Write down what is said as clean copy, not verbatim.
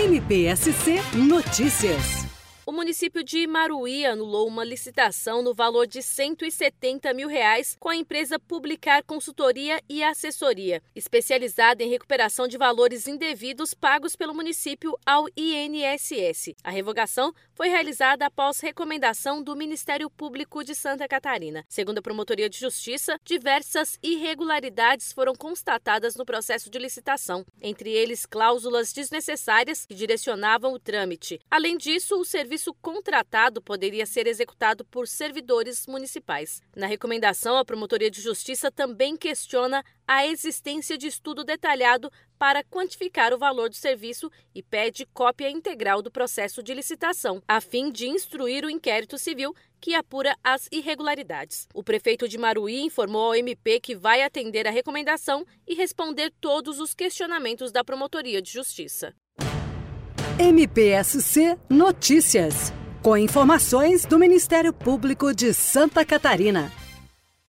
MPSC Notícias. O município de Imaruí anulou uma licitação no valor de R$170 mil com a empresa Publicar Consultoria e Assessoria, especializada em recuperação de valores indevidos pagos pelo município ao INSS. A revogação foi realizada após recomendação do Ministério Público de Santa Catarina. Segundo a Promotoria de Justiça, diversas irregularidades foram constatadas no processo de licitação, entre eles cláusulas desnecessárias que direcionavam o trâmite. Além disso, o serviço contratado poderia ser executado por servidores municipais. Na recomendação, a Promotoria de Justiça também questiona a existência de estudo detalhado para quantificar o valor do serviço e pede cópia integral do processo de licitação, a fim de instruir o inquérito civil que apura as irregularidades. O prefeito de Imaruí informou ao MP que vai atender a recomendação e responder todos os questionamentos da Promotoria de Justiça. MPSC Notícias, com informações do Ministério Público de Santa Catarina.